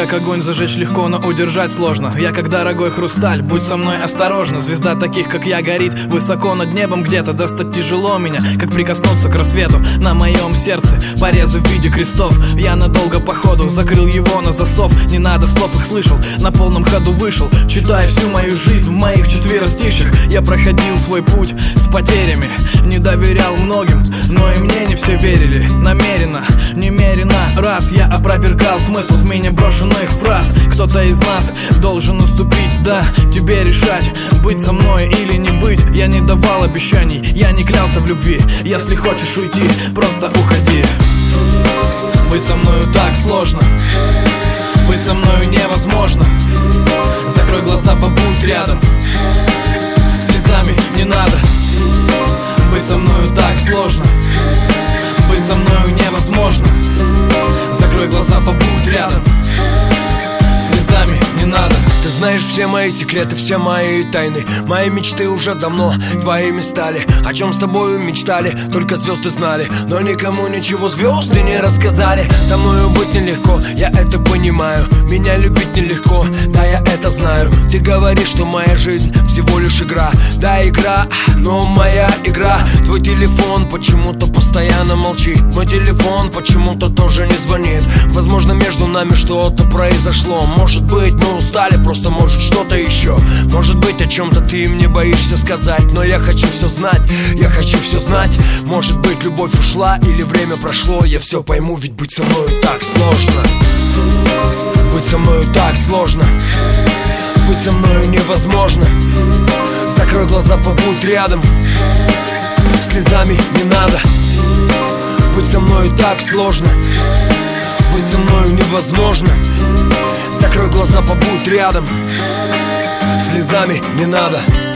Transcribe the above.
как огонь, зажечь легко, но удержать сложно. Я как дорогой хрусталь, будь со мной осторожна. Звезда таких, как я, горит высоко над небом где-то. Достать тяжело меня, как прикоснуться к рассвету. На моем сердце порезы в виде крестов. Я надолго походу закрыл его на засов. Не надо слов, их слышал, на полном ходу вышел. Читая всю мою жизнь в моих четверостишьях. Я проходил свой путь с потерями, не доверял многим, но и мне не все верили. Намеренно, немерено раз я опровергал смысл в меня брошенных фраз. Кто-то из нас должен уступить, да, тебе решать, быть со мной или не быть. Я не давал обещаний, я не клялся в любви. Если хочешь уйти, просто уходи. Быть со мною так сложно, быть со мною невозможно. Закрой глаза, побудь рядом, слезами не надо. Быть со мною так сложно, быть со мною невозможно. Закрой глаза, побудь рядом, слезами не надо. Ты знаешь все мои секреты, все мои тайны. Мои мечты уже давно твоими стали. О чем с тобою мечтали, только звезды знали. Но никому ничего звезды не рассказали. Со мною быть нелегко, я это понимаю. Меня любить нелегко, да, я это знаю. Ты говоришь, что моя жизнь всего лишь игра. Да, игра, но моя игра. Твой телефон почему-то постоянно молчит. Мой телефон почему-то тоже не звонит. Возможно, между нами что-то произошло. Может быть, мы устали, просто может что-то еще. Может быть, о чем-то ты мне боишься сказать. Но я хочу все знать, я хочу все знать. Может быть, любовь ушла или время прошло. Я все пойму, ведь быть со мною так сложно. Быть со мною так сложно, быть со мною невозможно. Закрой глаза, побудь рядом, слезами не надо. Быть со мною так сложно, быть со мною невозможно. Закрой глаза, побудь рядом, слезами не надо.